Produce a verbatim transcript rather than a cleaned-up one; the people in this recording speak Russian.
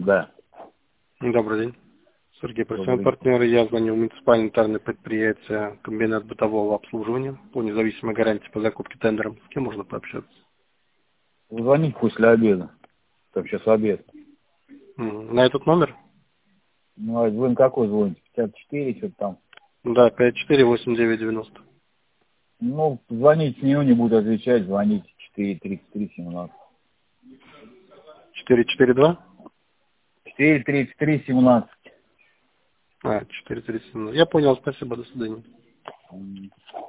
Да. Добрый день. Сергей, Добрый профессиональный день. партнер. Я звоню в муниципальное унитарное предприятие комбинат бытового обслуживания по независимой гарантии по закупке тендером. С кем можно пообщаться? Звоните после обеда. Там сейчас обед. М, На этот номер? Ну, а вы на какой звоните? пятьдесят четыре, что-то там. Да, пять четыре восемь девять девяносто. Ну, звоните, не, не буду отвечать, звоните четыре тридцать три семнадцать. четыре четыре два? четыре тридцать три семнадцать. А, четыре тридцать семь. Я понял, спасибо, до свидания. М.